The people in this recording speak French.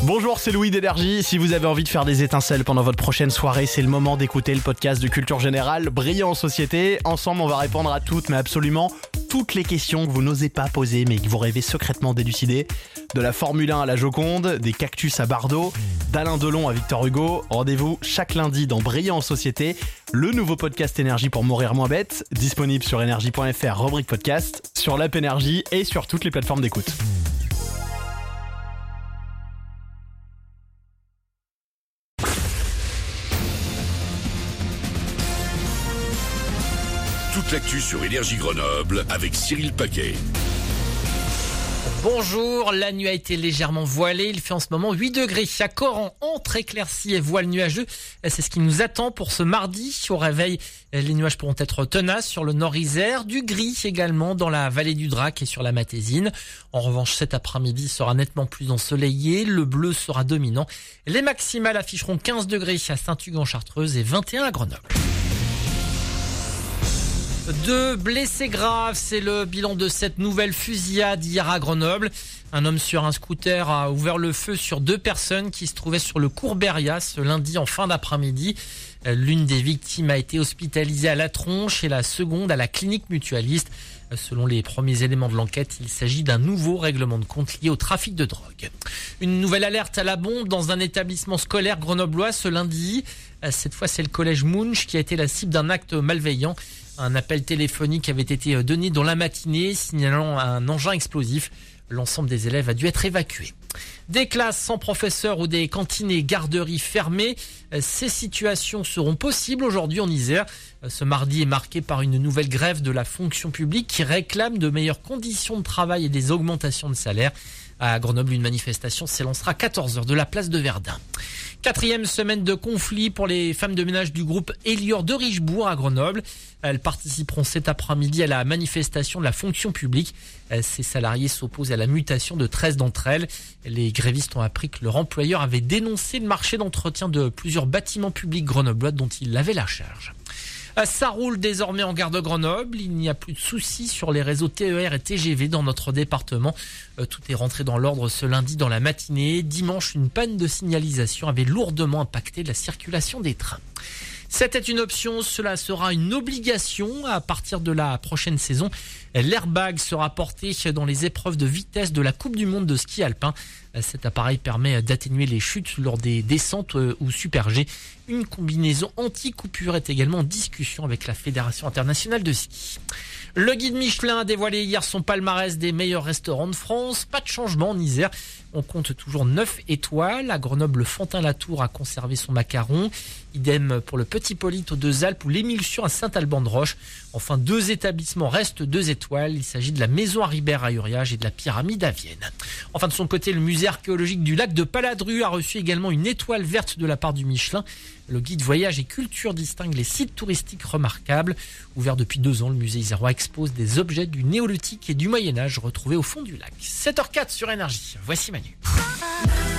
Bonjour, c'est Louis d'Énergie. Si vous avez envie de faire des étincelles pendant votre prochaine soirée, c'est le moment d'écouter le podcast de Culture Générale, Brillant en Société. Ensemble, on va répondre à toutes, mais absolument toutes les questions que vous n'osez pas poser, mais que vous rêvez secrètement d'élucider. De la Formule 1 à la Joconde, des cactus à Bardot, d'Alain Delon à Victor Hugo. Rendez-vous chaque lundi dans Brillant en Société, le nouveau podcast Énergie pour mourir moins bête, disponible sur énergie.fr, rubrique podcast, sur l'app Énergie et sur toutes les plateformes d'écoute. Toute l'actu sur Énergie Grenoble avec Cyril Paquet. Bonjour, la nuit a été légèrement voilée, il fait en ce moment 8 degrés à Coran, entre éclaircies et voile nuageux. C'est ce qui nous attend pour ce mardi. Au réveil, les nuages pourront être tenaces sur le nord-Isère, du gris également dans la vallée du Drac et sur la Matésine. En revanche, cet après-midi sera nettement plus ensoleillé, le bleu sera dominant. Les maximales afficheront 15 degrés à Saint-Hugues-en-Chartreuse et 21 à Grenoble. 2 blessés graves, c'est le bilan de cette nouvelle fusillade hier à Grenoble. Un homme sur un scooter a ouvert le feu sur 2 personnes qui se trouvaient sur le cours Beria ce lundi en fin d'après-midi. L'une des victimes a été hospitalisée à la tronche et la seconde à la clinique mutualiste. Selon les premiers éléments de l'enquête, il s'agit d'un nouveau règlement de compte lié au trafic de drogue. Une nouvelle alerte à la bombe dans un établissement scolaire grenoblois ce lundi. Cette fois, c'est le collège Munch qui a été la cible d'un acte malveillant. Un appel téléphonique avait été donné dans la matinée, signalant un engin explosif. L'ensemble des élèves a dû être évacué. Des classes sans professeurs ou des cantines et garderies fermées, ces situations seront possibles aujourd'hui en Isère. Ce mardi est marqué par une nouvelle grève de la fonction publique qui réclame de meilleures conditions de travail et des augmentations de salaire. À Grenoble, une manifestation s'élancera à 14h de la place de Verdun. 4e semaine de conflit pour les femmes de ménage du groupe Elior de Richebourg à Grenoble. Elles participeront cet après-midi à la manifestation de la fonction publique. Ces salariés s'opposent à la mutation de 13 d'entre elles. Les grévistes ont appris que leur employeur avait dénoncé le marché d'entretien de plusieurs bâtiments publics grenoblois dont il avait la charge. Ça roule désormais en gare de Grenoble. Il n'y a plus de soucis sur les réseaux TER et TGV dans notre département. Tout est rentré dans l'ordre ce lundi dans la matinée. Dimanche, une panne de signalisation avait lourdement impacté la circulation des trains. C'était une option, cela sera une obligation à partir de la prochaine saison. L'airbag sera porté dans les épreuves de vitesse de la Coupe du Monde de ski alpin. Cet appareil permet d'atténuer les chutes lors des descentes ou super G. Une combinaison anti-coupure est également en discussion avec la Fédération internationale de ski. Le guide Michelin a dévoilé hier son palmarès des meilleurs restaurants de France. Pas de changement en Isère. On compte toujours 9 étoiles. À Grenoble, Fantin-Latour a conservé son macaron. Idem pour le Petit Polyte aux Deux Alpes ou l'Émulsion à Saint-Alban-de-Roche. Enfin, 2 établissements restent 2 étoiles. Il s'agit de la Maison à Ribert à Uriage et de la Pyramide à Vienne. Enfin, de son côté, le musée archéologique du lac de Paladru a reçu également une étoile verte de la part du Michelin. Le guide Voyage et Culture distingue les sites touristiques remarquables. Ouvert depuis 2 ans, le musée isérois expose des objets du néolithique et du Moyen-Âge retrouvés au fond du lac. 7h04 sur Énergie. Voici Manu.